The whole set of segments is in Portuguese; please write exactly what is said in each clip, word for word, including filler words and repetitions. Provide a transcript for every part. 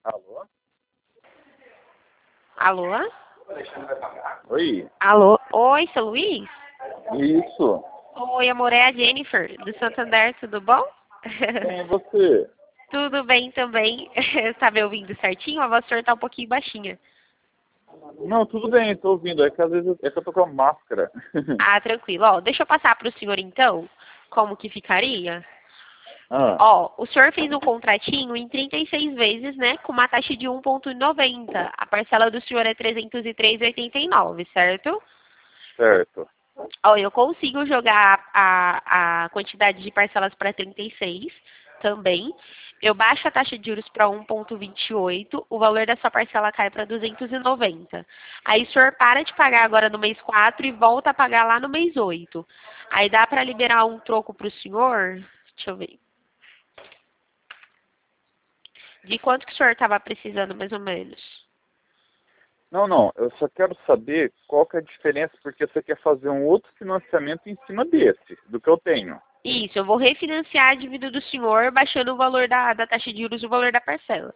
Alô? Alô? Oi? Alô? Oi, seu Luiz? Isso. Oi, amor, é a Jennifer, do Santander, tudo bom? Quem é você? Tudo bem também. Tá me ouvindo certinho? A voz do senhor tá um pouquinho baixinha. Não, tudo bem, tô ouvindo. É que às vezes eu- é que eu tô com a máscara. Ah, tranquilo. Ó, deixa eu passar para o senhor então, como que ficaria. ah, Ó, o senhor fez um contratinho em trinta e seis vezes, né, com uma taxa de um vírgula noventa. A parcela do senhor é trezentos e três vírgula oitenta e nove, certo? certo. Ó, eu consigo jogar a, a quantidade de parcelas para trinta e seis também. Eu baixo a taxa de juros para um vírgula vinte e oito, o valor da sua parcela cai para duzentos e noventa. Aí o senhor para de pagar agora no mês quatro e volta a pagar lá no mês oito. Aí dá para liberar um troco para o senhor? Deixa eu ver. De quanto que o senhor estava precisando, mais ou menos? Não, não, eu só quero saber qual que é a diferença, porque você quer fazer um outro financiamento em cima desse, do que eu tenho. Isso, eu vou refinanciar a dívida do senhor, baixando o valor da, da taxa de juros e o valor da parcela.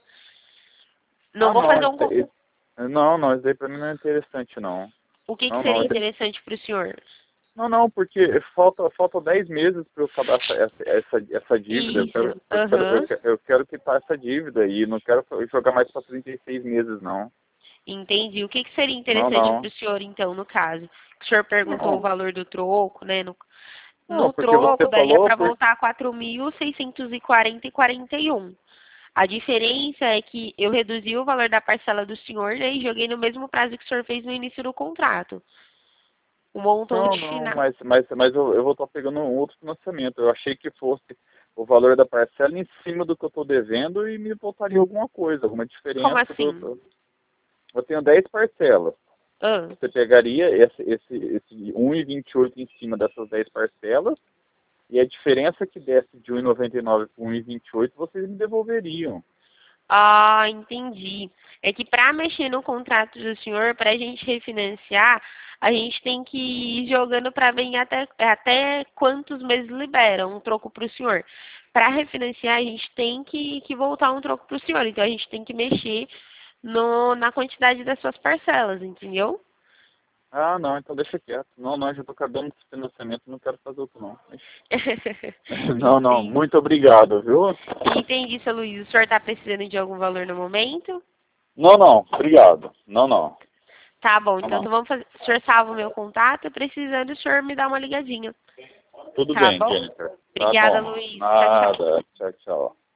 Não Ah, vou não, fazer isso, um... con- isso- não, não, isso aí pra mim não é interessante, não. O que, que Não, não, seria isso aí- interessante para o senhor? não, não, porque falta, falta dez meses para eu acabar essa, essa, essa, essa dívida. Eu quero, Isso, eu, quero, eu, aham. quero, eu quero quitar essa dívida e não quero jogar mais para trinta e seis meses, não. Entendi. O que, que seria Não, interessante para não. o senhor, então, no caso? O senhor perguntou o Não, valor do troco, né? No, não, no porque você troco, daria falou, para por... voltar a quatro mil seiscentos e quarenta e quarenta e um. A diferença é que eu reduzi o valor da parcela do senhor, né, e joguei no mesmo prazo que o senhor fez no início do contrato. O não, montante não, final. mas, mas, mas eu, eu vou estar pegando um outro financiamento. Eu achei que fosse o valor da parcela em cima do que eu estou devendo e me voltaria alguma coisa, alguma Como diferença. Do, assim? do- eu tenho dez parcelas. Ah. Você pegaria esse, esse, esse um vírgula vinte e oito em cima dessas dez parcelas e a diferença que desce de um vírgula noventa e nove para um vírgula vinte e oito vocês me devolveriam. Ah, entendi. É que para mexer no contrato do senhor, para a gente refinanciar, a gente tem que ir jogando para ver em até, até quantos meses liberam um troco para o senhor. Para refinanciar, a gente tem que, que voltar um troco para o senhor. Então, a gente tem que mexer no, na quantidade das suas parcelas, entendeu? Ah, não, então deixa quieto. Não, não, já estou acabando com esse financiamento, não quero fazer outro não. Não, não, Entendi. muito obrigado, viu? Entendi, seu Luiz. O senhor está precisando de algum valor no momento? Não, não, obrigado. Não, não, Tá bom, não, então, não. então vamos fazer. O senhor salva o meu contato, precisando, o senhor me dá uma ligadinha. Tudo Tá bem, bom? Jennifer. Tá Obrigada, bom. Luiz. Tchau, tchau. Nada. Tchau, tchau.